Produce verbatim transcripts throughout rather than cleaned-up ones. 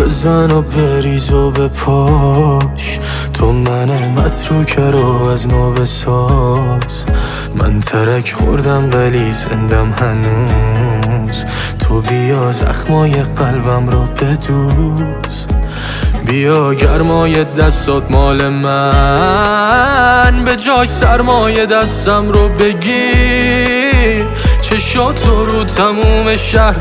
بزن و بریز و بپاش، تو من متروکه رو از نو بساز. من ترک خوردم ولی زندم هنوز، تو بیا زخمای قلبم رو بدوز. بیا گرمای دستات مال من، به جای سرمایه دستم رو بگیر. چشاتو رو تموم شهر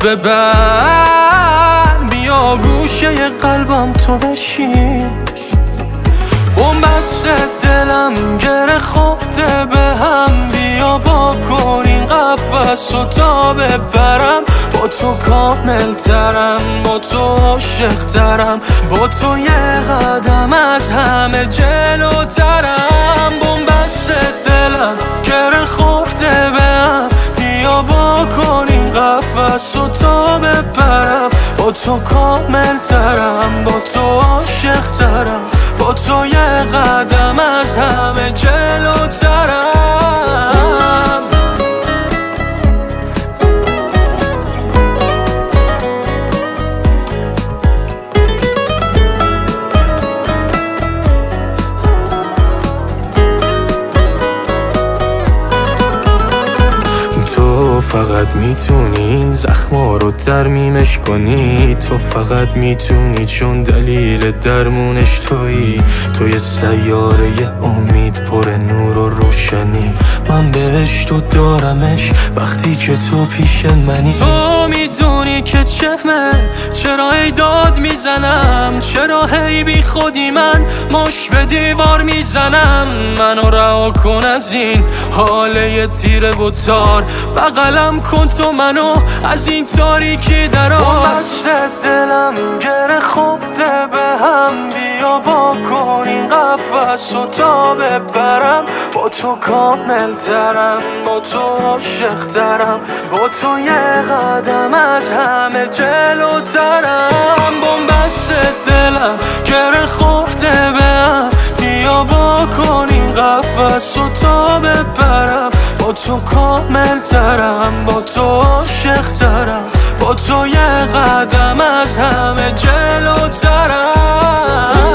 ببند، بیا گوشه قلبم تو بشین. بومبست دلم گره خورده به هم، بیا وا کن این قفس و تا ببرم. با تو کامل ترم، با تو عاشق ترم، با تو یه قدم از همه جلوترم. بومبست دلم گره خورده به هم، بیا وا کن این قفس و تا ببرم. با تو کامل ترم، با تو عاشق ترم، با تو یه قدم از همه جلوترم. تو فقط میتونی این زخما رو ترمیمش کنی، تو فقط میتونی چون دلیل درمونش تویی. تو یه سیاره یه امید پر نور و روشنی، من بهش تو دارمش وقتی که تو پیش منی. تو میدونی که چهمه چرا هی داد میزنم، چرا هی بی خودی من مش به دیوار میزنم. منو رها کن از این حاله تیره و تار، بغلم کن تو منو از این تاریکی درار. بومبست دلم گره خورده به هم، بیا وا کن این قفس و تا ببرم. با تو کامل ترم، با تو عاشق ترم، با تو یه قدم از همه جلوترم. بومبست دلم گره خورده به هم، بیا وا کن این قفس و تا ببرم. با تو کامل ترم، با تو عاشق ترم، با تو یه قدم از همه جلوترم.